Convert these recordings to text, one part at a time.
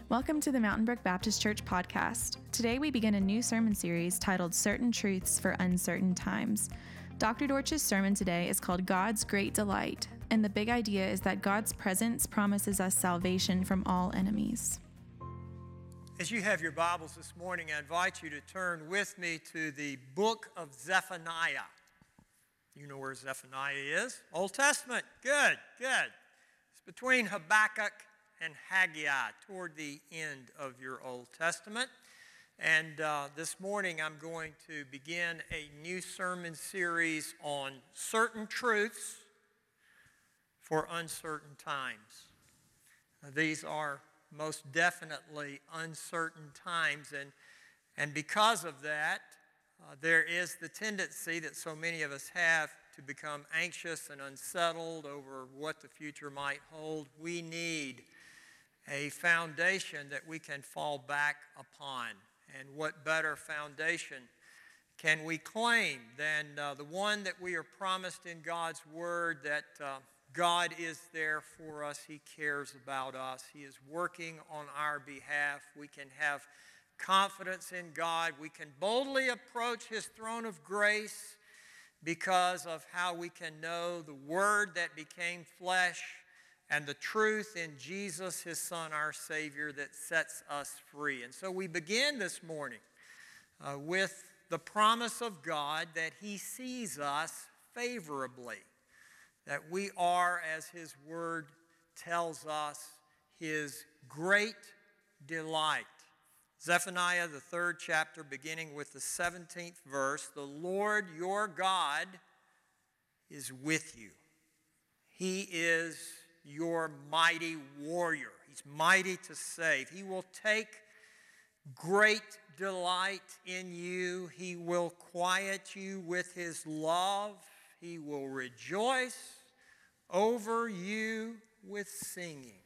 Welcome to the Mountain Brook Baptist Church podcast. Today we begin a new sermon series titled Certain Truths for Uncertain Times. Dr. Dortch's sermon today is called God's Great Delight, and the big idea is that God's presence promises us salvation from all enemies. As you have your Bibles this morning, I invite you to turn with me to the book of Zephaniah. You know where Zephaniah is? Old Testament. Good. It's between Habakkuk and Haggai, toward the end of your Old Testament. And this morning I'm going to begin a new sermon series on certain truths for uncertain times. These are most definitely uncertain times, and because of that, there is the tendency that so many of us have to become anxious and unsettled over what the future might hold. We need a foundation that we can fall back upon. And what better foundation can we claim than the one that we are promised in God's Word, that God is there for us. He cares about us. He is working on our behalf. We can have confidence in God. We can boldly approach His throne of grace because of how we can know the Word that became flesh and the truth in Jesus, His Son, our Savior, that sets us free. And so we begin this morning with the promise of God that He sees us favorably, that we are, as His Word tells us, His great delight. Zephaniah, the 3rd chapter, beginning with the 17th verse, "The Lord your God is with you. He is your mighty warrior." He's mighty to save. He will take great delight in you. He will quiet you with His love. He will rejoice over you with singing.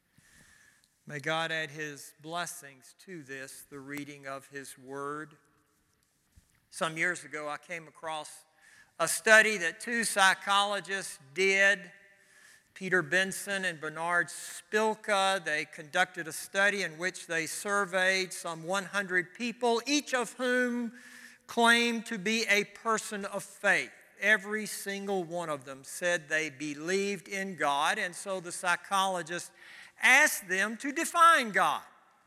May God add His blessings to this, the reading of His Word. Some years ago, I came across a study that two psychologists did, Peter Benson and Bernard Spilka. They conducted a study in which they surveyed some 100 people, each of whom claimed to be a person of faith. Every single one of them said they believed in God, and so the psychologist asked them to define God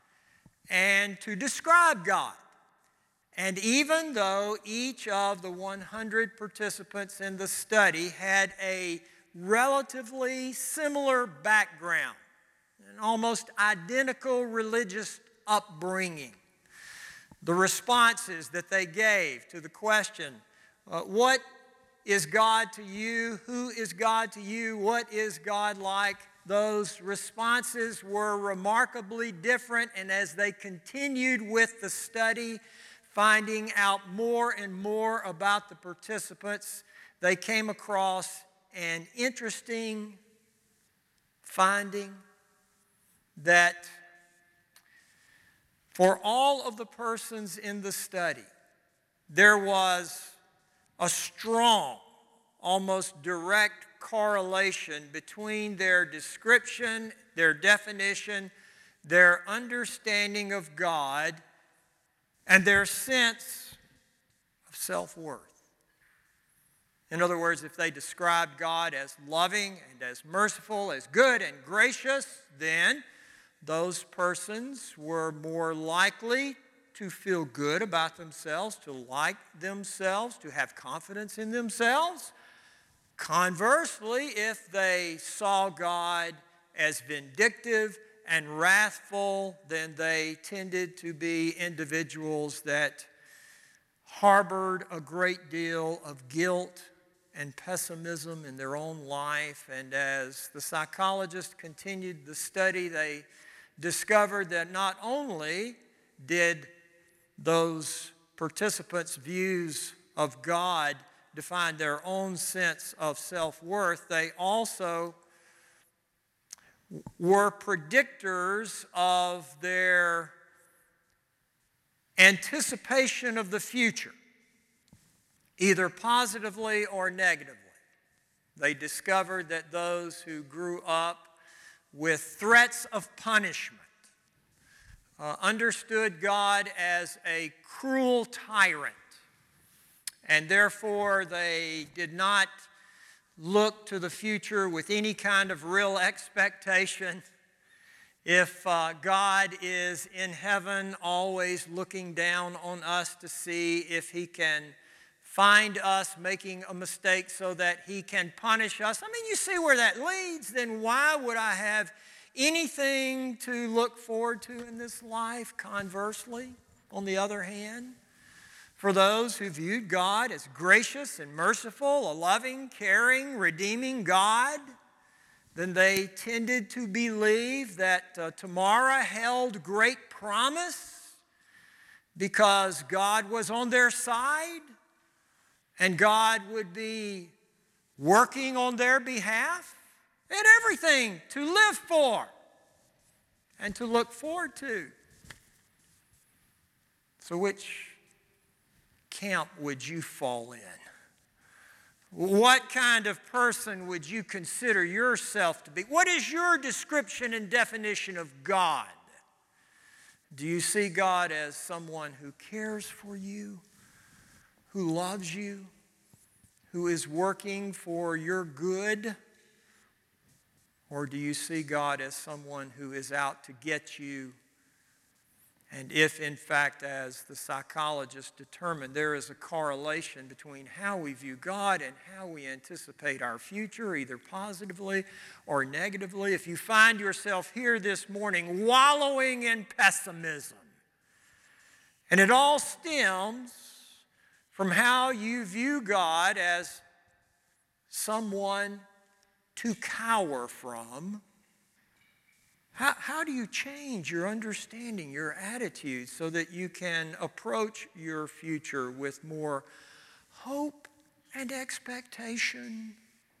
and to describe God. And even though each of the 100 participants in the study had a relatively similar background, an almost identical religious upbringing, the responses that they gave to the question, what is God to you? Who is God to you? What is God like? Those responses were remarkably different, and as they continued with the study, finding out more and more about the participants, they came across an interesting finding that for all of the persons in the study, there was a strong, almost direct correlation between their description, their definition, their understanding of God, and their sense of self-worth. In other words, if they described God as loving and as merciful, as good and gracious, then those persons were more likely to feel good about themselves, to like themselves, to have confidence in themselves. Conversely, if they saw God as vindictive and wrathful, then they tended to be individuals that harbored a great deal of guilt and pessimism in their own life. And as the psychologists continued the study, they discovered that not only did those participants' views of God define their own sense of self-worth, they also were predictors of their anticipation of the future, either positively or negatively. They discovered that those who grew up with threats of punishment, understood God as a cruel tyrant, and therefore they did not look to the future with any kind of real expectation. If God is in heaven always looking down on us to see if he can find us making a mistake so that he can punish us, I mean, you see where that leads. Then why would I have anything to look forward to in this life? Conversely, on the other hand, for those who viewed God as gracious and merciful, a loving, caring, redeeming God, then they tended to believe that tomorrow held great promise because God was on their side and God would be working on their behalf, and everything to live for and to look forward to. So which camp would you fall in? What kind of person would you consider yourself to be? What is your description and definition of God? Do you see God as someone who cares for you, who loves you, who is working for your good? Or do you see God as someone who is out to get you? And if, in fact, as the psychologists determined, there is a correlation between how we view God and how we anticipate our future, either positively or negatively, if you find yourself here this morning wallowing in pessimism, and it all stems from how you view God as someone to cower from, how do you change your understanding, your attitude, so that you can approach your future with more hope and expectation?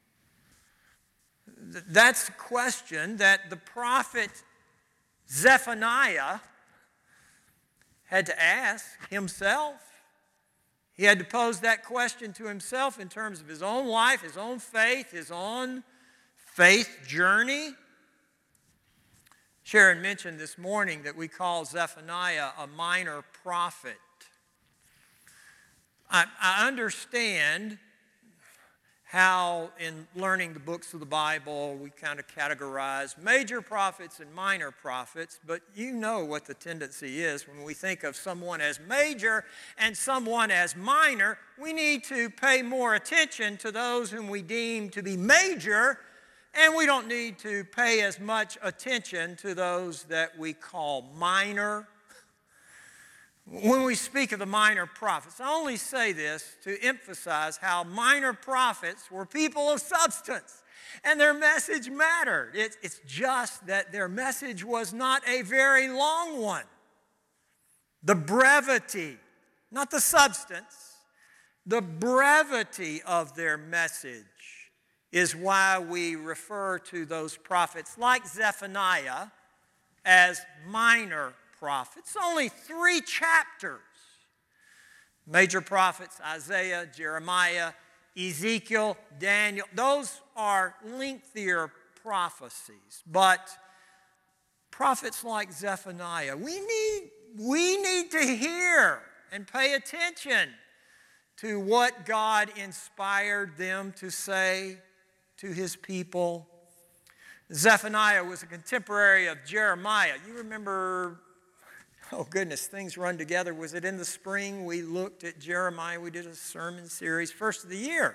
That's the question that the prophet Zephaniah had to ask himself. He had to pose that question to himself in terms of his own life, his own faith journey. Sharon mentioned this morning that we call Zephaniah a minor prophet. I understand how in learning the books of the Bible we kind of categorize major prophets and minor prophets, but you know what the tendency is when we think of someone as major and someone as minor. We need to pay more attention to those whom we deem to be major, and we don't need to pay as much attention to those that we call minor. When we speak of the minor prophets, I only say this to emphasize how minor prophets were people of substance, and their message mattered. It's just that their message was not a very long one. The brevity, not the substance, the brevity of their message is why we refer to those prophets like Zephaniah as minor prophets. Only 3 chapters. Major prophets, Isaiah, Jeremiah, Ezekiel, Daniel, those are lengthier prophecies. But prophets like Zephaniah, we need to hear and pay attention to what God inspired them to say to his people. Zephaniah was a contemporary of Jeremiah. You remember, oh goodness, things run together. Was it in the spring we looked at Jeremiah? We did a sermon series, first of the year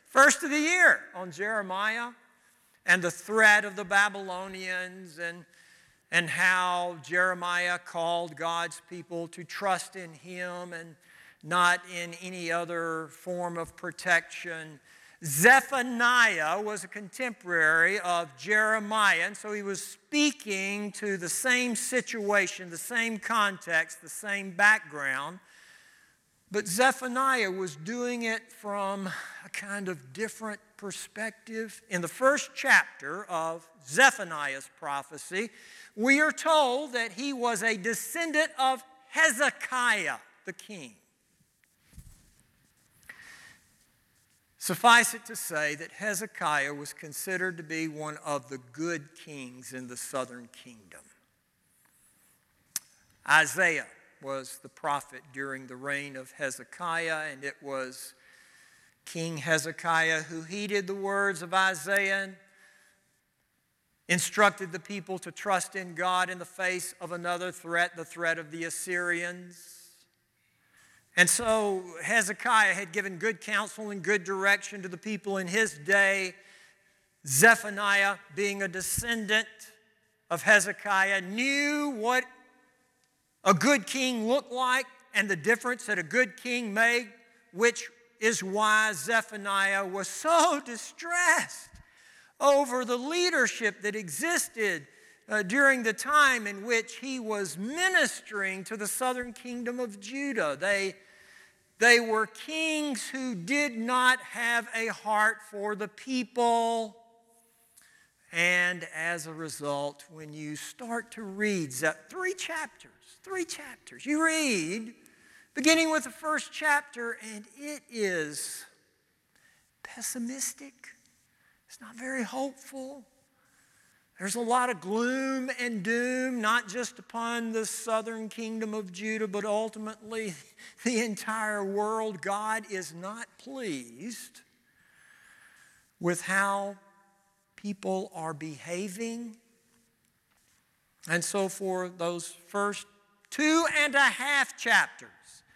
on Jeremiah and the threat of the Babylonians and how Jeremiah called God's people to trust in him and not in any other form of protection. Zephaniah was a contemporary of Jeremiah, and so he was speaking to the same situation, the same context, the same background. But Zephaniah was doing it from a kind of different perspective. In the first chapter of Zephaniah's prophecy, we are told that he was a descendant of Hezekiah, the king. Suffice it to say that Hezekiah was considered to be one of the good kings in the southern kingdom. Isaiah was the prophet during the reign of Hezekiah, and it was King Hezekiah who heeded the words of Isaiah and instructed the people to trust in God in the face of another threat, the threat of the Assyrians. And so Hezekiah had given good counsel and good direction to the people in his day. Zephaniah, being a descendant of Hezekiah, knew what a good king looked like and the difference that a good king made, which is why Zephaniah was so distressed over the leadership that existed during the time in which he was ministering to the southern kingdom of Judah. They were kings who did not have a heart for the people. And as a result, when you start to read three chapters, you read, beginning with the first chapter, and it is pessimistic. It's not very hopeful. There's a lot of gloom and doom, not just upon the southern kingdom of Judah, but ultimately the entire world. God is not pleased with how people are behaving. And so for those first 2.5 chapters,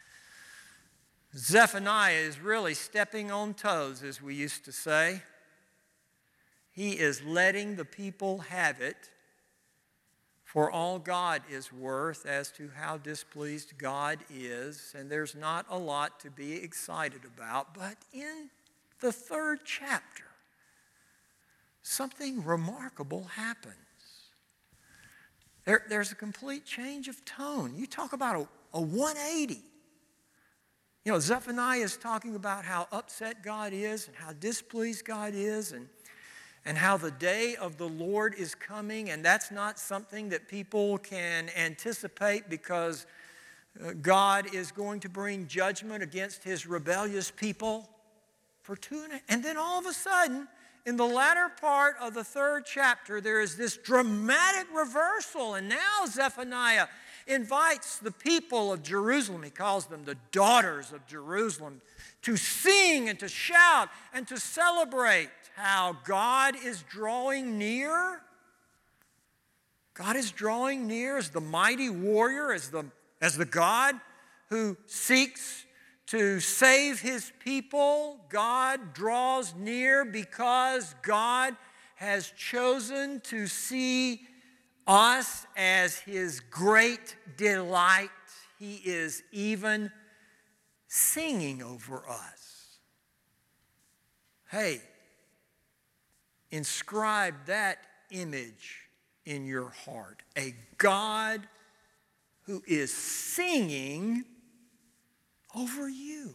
Zephaniah is really stepping on toes, as we used to say. He is letting the people have it for all God is worth as to how displeased God is. And there's not a lot to be excited about. But in the third chapter, something remarkable happens. There's a complete change of tone. You talk about a 180. You know, Zephaniah is talking about how upset God is and how displeased God is and how the day of the Lord is coming, and that's not something that people can anticipate because God is going to bring judgment against his rebellious people for 2.5. And then all of a sudden, in the latter part of the third chapter, there is this dramatic reversal, and now Zephaniah invites the people of Jerusalem, he calls them the daughters of Jerusalem, to sing and to shout and to celebrate how God is drawing near. God is drawing near as the mighty warrior, as the God who seeks to save his people. God draws near because God has chosen to see us as his great delight. He is even singing over us. Hey, inscribe that image in your heart. A God who is singing over you.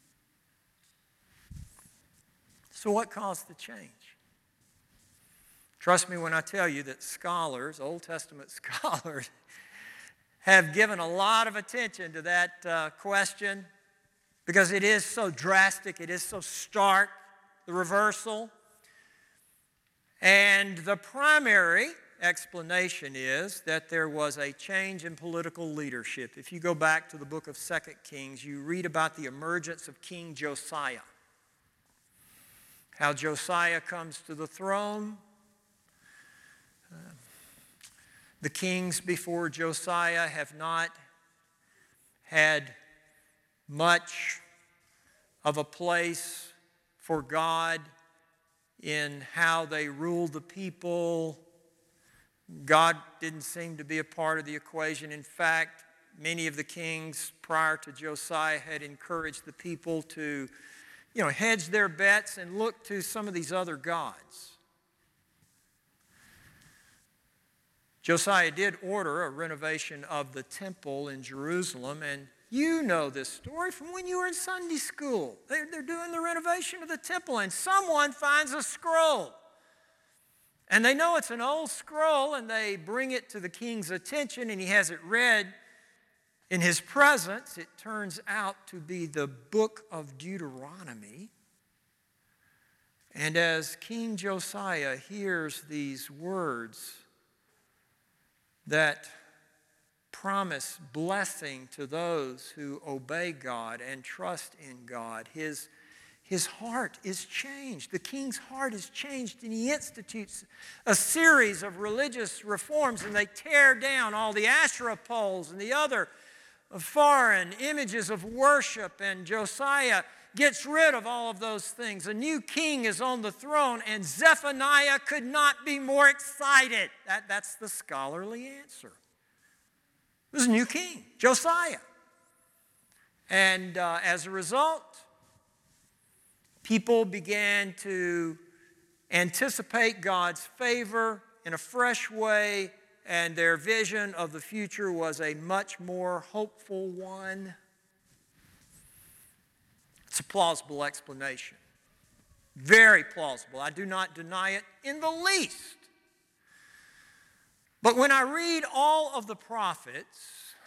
So what caused the change? Trust me when I tell you that scholars, Old Testament scholars, have given a lot of attention to that question because it is so drastic, it is so stark, the reversal. And the primary explanation is that there was a change in political leadership. If you go back to the book of 2 Kings, you read about the emergence of King Josiah. How Josiah comes to the throne. The kings before Josiah have not had much of a place for God in how they ruled the people. God didn't seem to be a part of the equation. In fact, many of the kings prior to Josiah had encouraged the people to, hedge their bets and look to some of these other gods. Josiah did order a renovation of the temple in Jerusalem, and you know this story from when you were in Sunday school. They're doing the renovation of the temple, and someone finds a scroll. And they know it's an old scroll, and they bring it to the king's attention, and he has it read in his presence. It turns out to be the book of Deuteronomy. And as King Josiah hears these words that promised blessing to those who obey God and trust in God. His heart is changed. The king's heart is changed, and he institutes a series of religious reforms, and they tear down all the Asherah poles and the other foreign images of worship, and Josiah gets rid of all of those things. A new king is on the throne, and Zephaniah could not be more excited. That's the scholarly answer. There's a new king, Josiah. And as a result, people began to anticipate God's favor in a fresh way, and their vision of the future was a much more hopeful one. It's a plausible explanation. Very plausible. I do not deny it in the least. But when I read all of the prophets,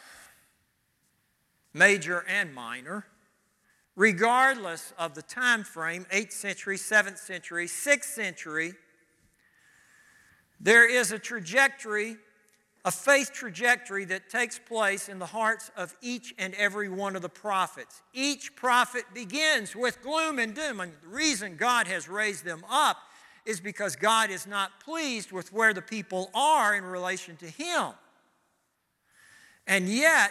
major and minor, regardless of the time frame, 8th century, 7th century, 6th century, there is a trajectory, a faith trajectory that takes place in the hearts of each and every one of the prophets. Each prophet begins with gloom and doom, and the reason God has raised them up is because God is not pleased with where the people are in relation to Him. And yet,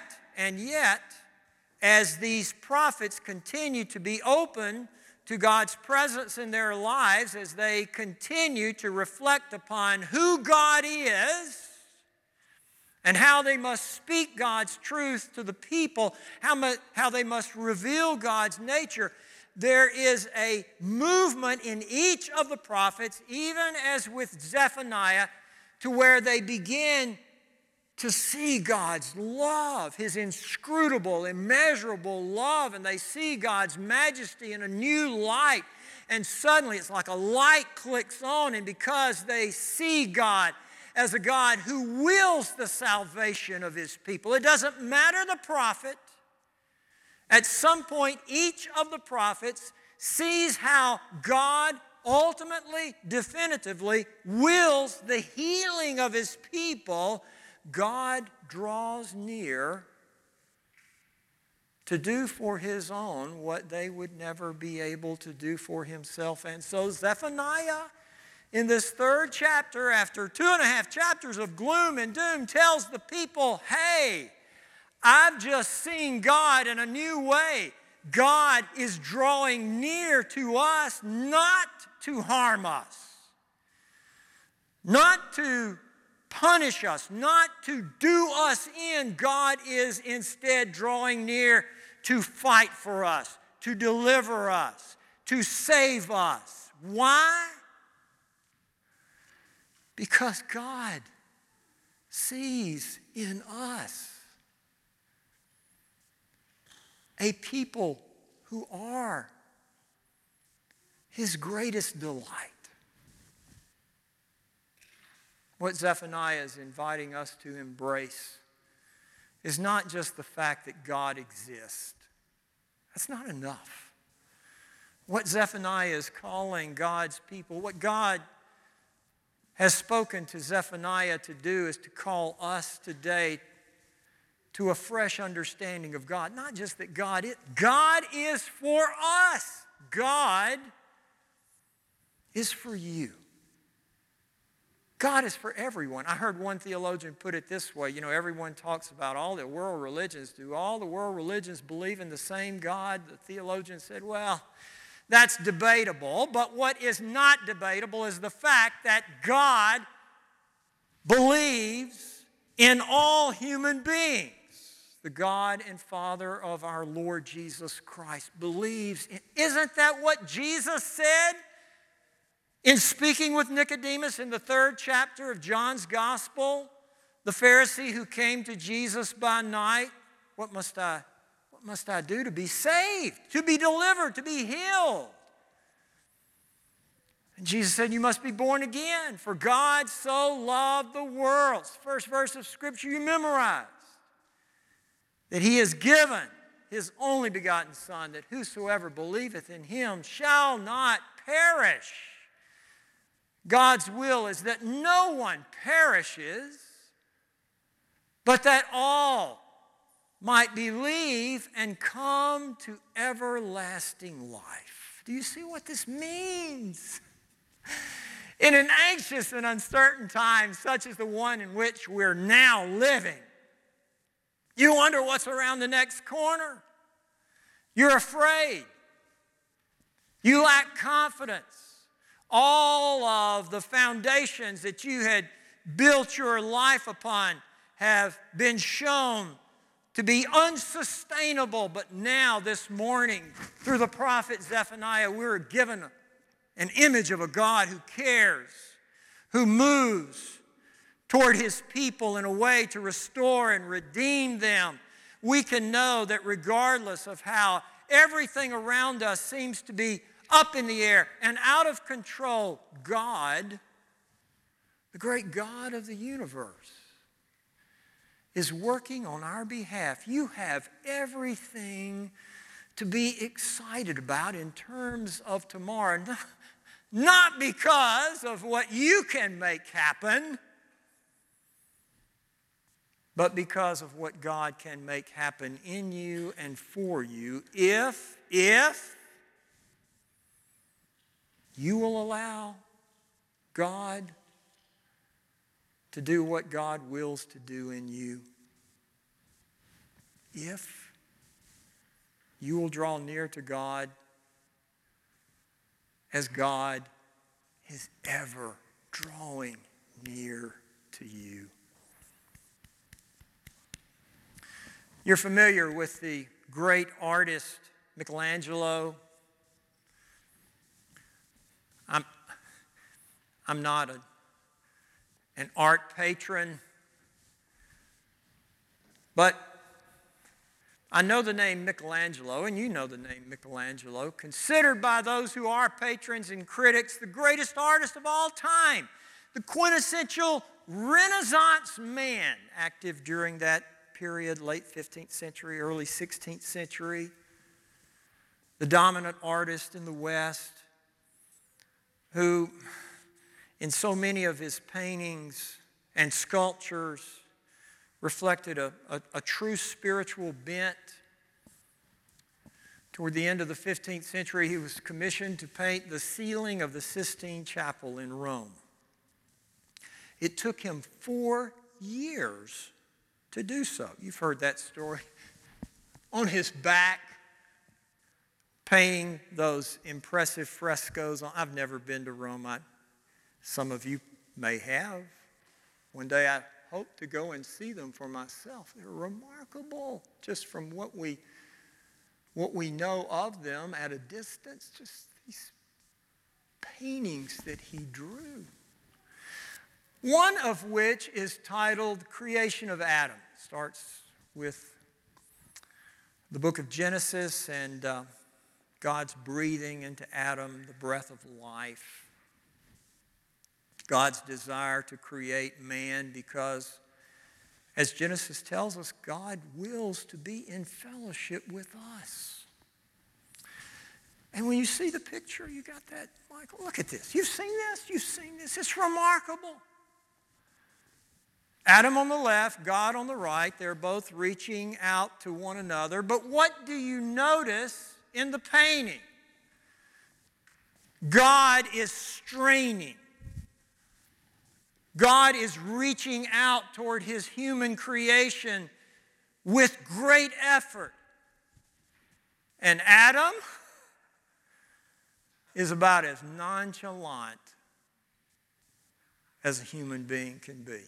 as these prophets continue to be open to God's presence in their lives, as they continue to reflect upon who God is and how they must speak God's truth to the people, how they must reveal God's nature, there is a movement in each of the prophets, even as with Zephaniah, to where they begin to see God's love, His inscrutable, immeasurable love, and they see God's majesty in a new light. And suddenly it's like a light clicks on, and because they see God as a God who wills the salvation of His people, it doesn't matter the prophet. At some point, each of the prophets sees how God ultimately, definitively wills the healing of His people. God draws near to do for His own what they would never be able to do for Himself. And so Zephaniah, in this 3rd chapter, after 2.5 chapters of gloom and doom, tells the people, hey, I've just seen God in a new way. God is drawing near to us, not to harm us, not to punish us, not to do us in. God is instead drawing near to fight for us, to deliver us, to save us. Why? Because God sees in us a people who are His greatest delight. What Zephaniah is inviting us to embrace is not just the fact that God exists. That's not enough. What Zephaniah is calling God's people, what God has spoken to Zephaniah to do, is to call us today to a fresh understanding of God. Not just that God is for us. God is for you. God is for everyone. I heard one theologian put it this way. You know, everyone talks about all the world religions. Do all the world religions believe in the same God? The theologian said, well, that's debatable. But what is not debatable is the fact that God believes in all human beings. The God and Father of our Lord Jesus Christ believes in. Isn't that what Jesus said in speaking with Nicodemus in the 3rd chapter of John's Gospel? The Pharisee who came to Jesus by night, what must I do to be saved, to be delivered, to be healed? And Jesus said, you must be born again, for God so loved the world. It's the first verse of Scripture you memorized. That He has given His only begotten Son, that whosoever believeth in Him shall not perish. God's will is that no one perishes, but that all might believe and come to everlasting life. Do you see what this means? In an anxious and uncertain time such as the one in which we're now living, you wonder what's around the next corner. You're afraid. You lack confidence. All of the foundations that you had built your life upon have been shown to be unsustainable. But now, this morning, through the prophet Zephaniah, we're given an image of a God who cares, who moves toward his people in a way to restore and redeem them. We can know that regardless of how everything around us seems to be up in the air and out of control, God, the great God of the universe, is working on our behalf. You have everything to be excited about in terms of tomorrow. Not because of what you can make happen, but because of what God can make happen in you and for you if you will allow God to do what God wills to do in you. If you will draw near to God as God is ever drawing near to you. You're familiar with the great artist Michelangelo. I'm not an art patron, but I know the name Michelangelo, and you know the name Michelangelo, considered by those who are patrons and critics the greatest artist of all time, the quintessential Renaissance man, active during that period, late 15th century, early 16th century, the dominant artist in the West, who in so many of his paintings and sculptures reflected a true spiritual bent. Toward the end of the 15th century, he was commissioned to paint the ceiling of the Sistine Chapel in Rome. It took him 4 years to do so. You've heard that story. On his back, painting those impressive frescoes. I've never been to Rome. Some of you may have. One day I hope to go and see them for myself. They're remarkable, just from what we know of them at a distance, just these paintings that he drew. One of which is titled Creation of Adam. It starts with the book of Genesis and God's breathing into Adam the breath of life. God's desire to create man because, as Genesis tells us, God wills to be in fellowship with us. And when you see the picture, you got that, Michael, look at this. You've seen this? You've seen this? It's remarkable. Adam on the left, God on the right. They're both reaching out to one another. But what do you notice in the painting? God is straining. God is reaching out toward his human creation with great effort. And Adam is about as nonchalant as a human being can be.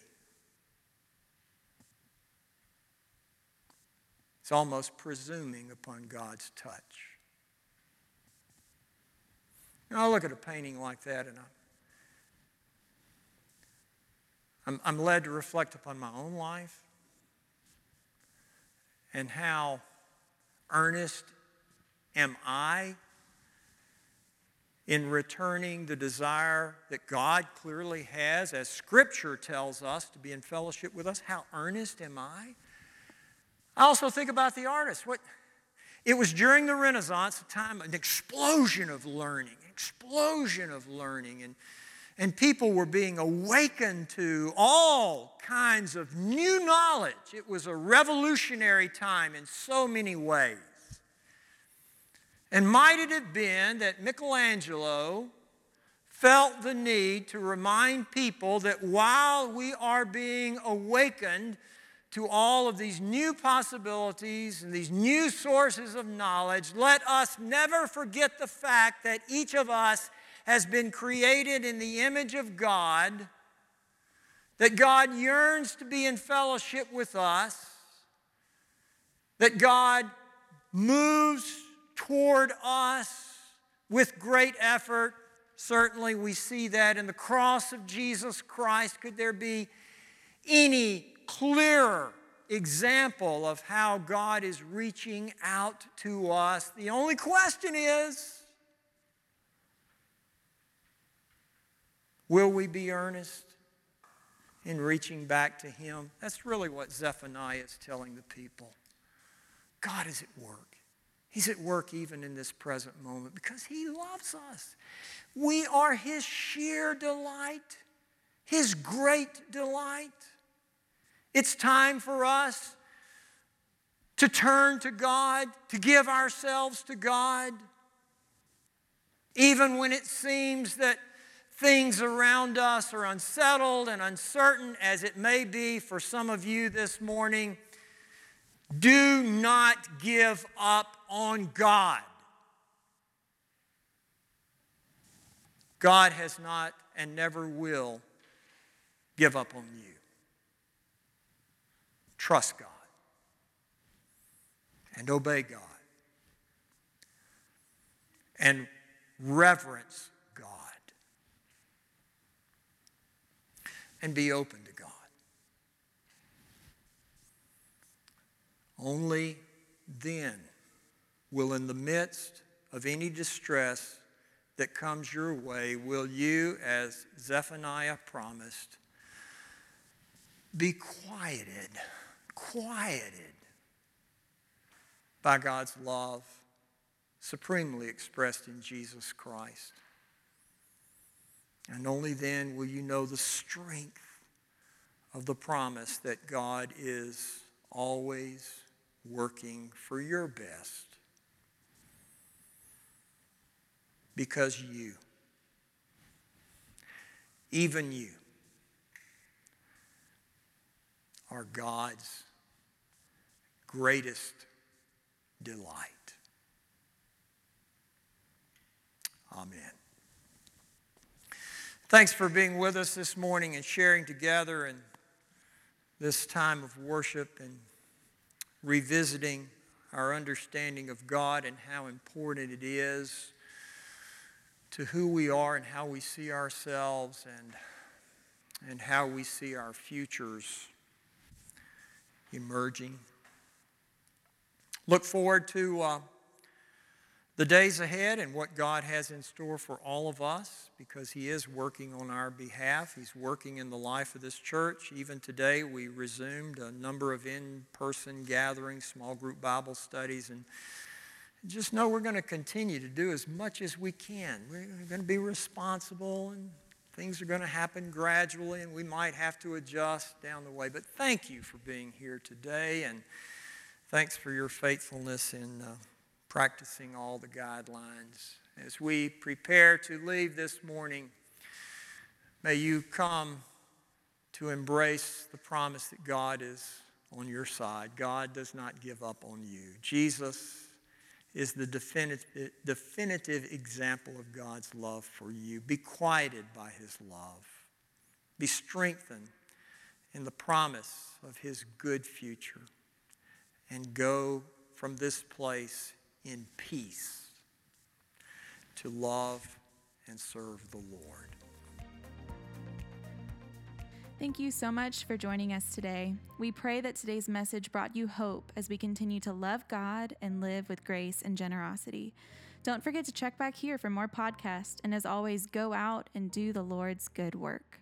It's almost presuming upon God's touch. I look at a painting like that and I'm led to reflect upon my own life and how earnest am I in returning the desire that God clearly has, as Scripture tells us, to be in fellowship with us. How earnest am I? I also think about the artist. It was during the Renaissance, a time, an explosion of learning. And And people were being awakened to all kinds of new knowledge. It was a revolutionary time in so many ways. And might it have been that Michelangelo felt the need to remind people that while we are being awakened to all of these new possibilities and these new sources of knowledge, let us never forget the fact that each of us has been created in the image of God, that God yearns to be in fellowship with us, that God moves toward us with great effort. Certainly we see that in the cross of Jesus Christ. Could there be any clearer example of how God is reaching out to us? The only question is, will we be earnest in reaching back to Him? That's really what Zephaniah is telling the people. God is at work. He's at work even in this present moment because He loves us. We are His sheer delight, His great delight. It's time for us to turn to God, to give ourselves to God, even when it seems that things around us are unsettled and uncertain, as it may be for some of you this morning. Do not give up on God. God has not and never will give up on you. Trust God and obey God and reverence God. And be open to God. Only then will, in the midst of any distress that comes your way, will you, as Zephaniah promised, be quieted by God's love, supremely expressed in Jesus Christ. And only then will you know the strength of the promise that God is always working for your best. Because you, even you, are God's greatest delight. Amen. Thanks for being with us this morning and sharing together in this time of worship and revisiting our understanding of God and how important it is to who we are and how we see ourselves and how we see our futures emerging. Look forward to the days ahead and what God has in store for all of us, because He is working on our behalf. He's working in the life of this church. Even today, we resumed a number of in-person gatherings, small group Bible studies, and just know we're going to continue to do as much as we can. We're going to be responsible, and things are going to happen gradually, and we might have to adjust down the way. But thank you for being here today, and thanks for your faithfulness in practicing all the guidelines. As we prepare to leave this morning, may you come to embrace the promise that God is on your side. God does not give up on you. Jesus is the definitive example of God's love for you. Be quieted by His love. Be strengthened in the promise of His good future. And go from this place in peace to love and serve the Lord. Thank you so much for joining us today. We pray that today's message brought you hope as we continue to love God and live with grace and generosity. Don't forget to check back here for more podcasts, and as always, go out and do the Lord's good work.